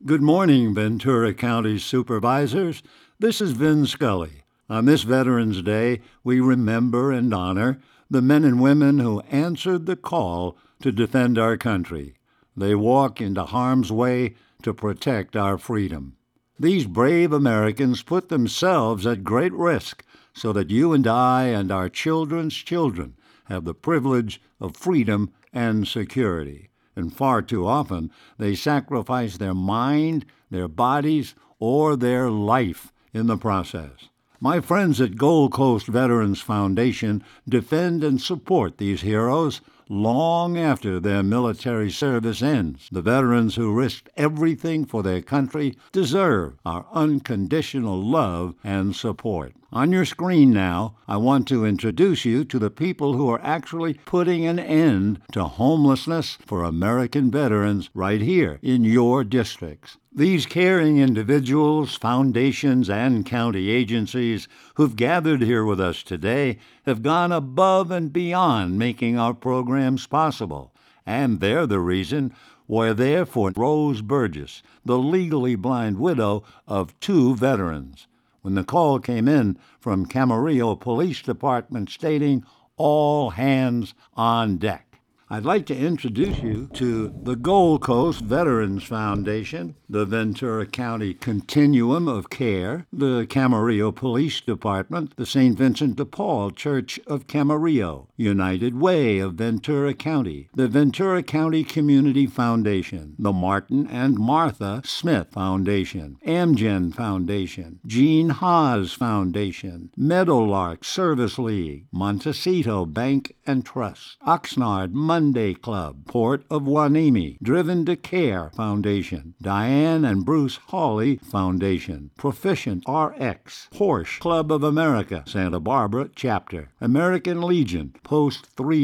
Good morning, Ventura County Supervisors. This is Vin Scully. On this Veterans Day, we remember and honor the men and women who answered the call to defend our country. They walk into harm's way to protect our freedom. These brave Americans put themselves at great risk so that you and I and our children's children have the privilege of freedom and security. And far too often, they sacrifice their mind, their bodies, or their life in the process. My friends at Gold Coast Veterans Foundation defend and support these heroes long after their military service ends. The veterans who risked everything for their country deserve our unconditional love and support. On your screen now, I want to introduce you to the people who are actually putting an end to homelessness for American veterans right here in your districts. These caring individuals, foundations, and county agencies who've gathered here with us today have gone above and beyond making our programs possible. And they're the reason we're there for Rose Burgess, the legally blind widow of 2 veterans. When the call came in from Camarillo Police Department stating, "All hands on deck," I'd like to introduce you to the Gold Coast Veterans Foundation, the Ventura County Continuum of Care, the Camarillo Police Department, the St. Vincent de Paul Church of Camarillo, United Way of Ventura County, the Ventura County Community Foundation, the Martin and Martha Smith Foundation, Amgen Foundation, Gene Haas Foundation, Meadowlark Service League, Montecito Bank and Trust, Oxnard Monday Club, Port of Hueneme, Driven to Care Foundation, Diane and Bruce Hawley Foundation, Proficient RX, Porsche Club of America, Santa Barbara Chapter, American Legion, Post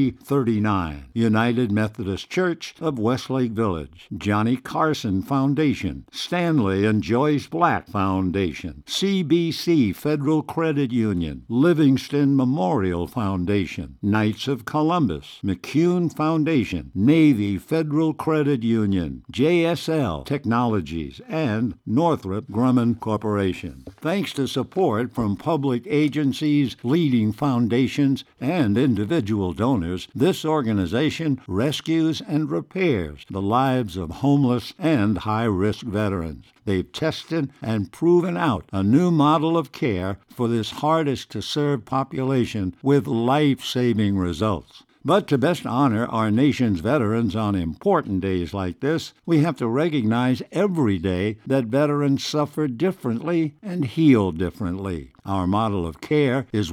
339, United Methodist Church of Westlake Village, Johnny Carson Foundation, Stanley and Joyce Black Foundation, CBC Federal Credit Union, Livingston Memorial Foundation, Knights of Columbus, McCune Foundation, Navy Federal Credit Union, JSL Technologies, and Northrop Grumman Corporation. Thanks to support from public agencies, leading foundations, and individual donors, this organization rescues and repairs the lives of homeless and high-risk veterans. They've tested and proven out a new model of care for this hardest-to-serve population with life-saving results. But to best honor our nation's veterans on important days like this, we have to recognize every day that veterans suffer differently and heal differently. Our model of care is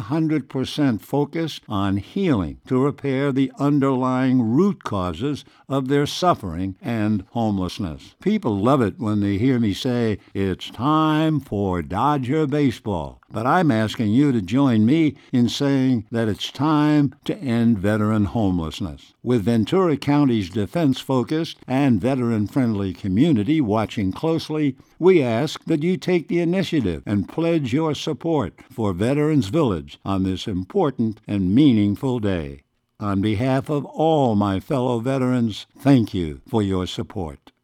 100% focused on healing to repair the underlying root causes of their suffering and homelessness. People love it when they hear me say, "It's time for Dodger baseball." But I'm asking you to join me in saying that it's time to end veteran homelessness. With Ventura County's defense-focused and veteran-friendly community watching closely, we ask that you take the initiative and pledge your support for Veterans Village on this important and meaningful day. On behalf of all my fellow veterans, thank you for your support.